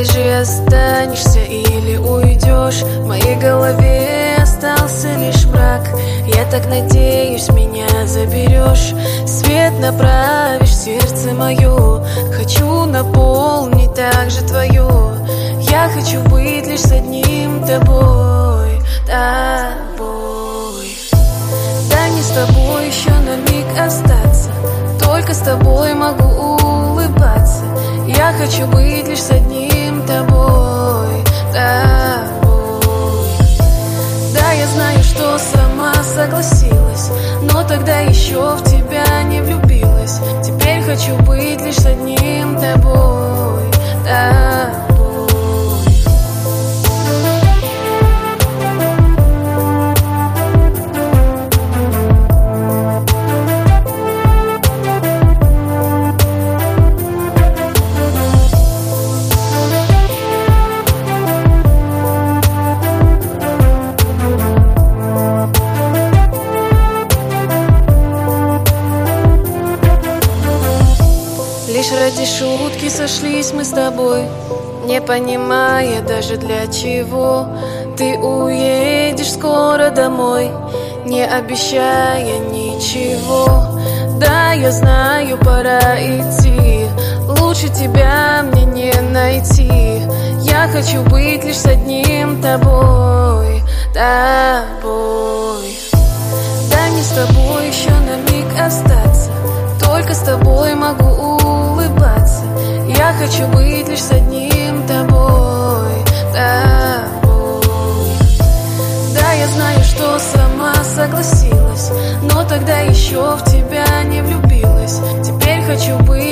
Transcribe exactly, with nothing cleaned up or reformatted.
Скажи, останешься или уйдешь? В моей голове остался лишь мрак. Я так надеюсь, меня заберешь. Свет направишь в сердце мое. Хочу наполнить также твое. Я хочу быть лишь с одним тобой, тобой. Да не с тобой еще на миг остаться. Только с тобой могу улыбаться. Я хочу быть лишь с одним тобой, тобой. Да, я знаю, что сама согласилась, но тогда еще в тебя не влюбилась. Теперь хочу быть лишь с одним тобой, тобой. Лишь ради шутки сошлись мы с тобой, не понимая даже для чего. Ты уедешь скоро домой, не обещая ничего. Да, я знаю, пора идти, лучше тебя мне не найти. Я хочу быть лишь с одним тобой, тобой. Да, не с тобой еще на миг остаться. Только с тобой могу улыбаться. Я хочу быть лишь с одним тобой, тобой. Да, я знаю, что сама согласилась, но тогда еще в тебя не влюбилась. Теперь хочу быть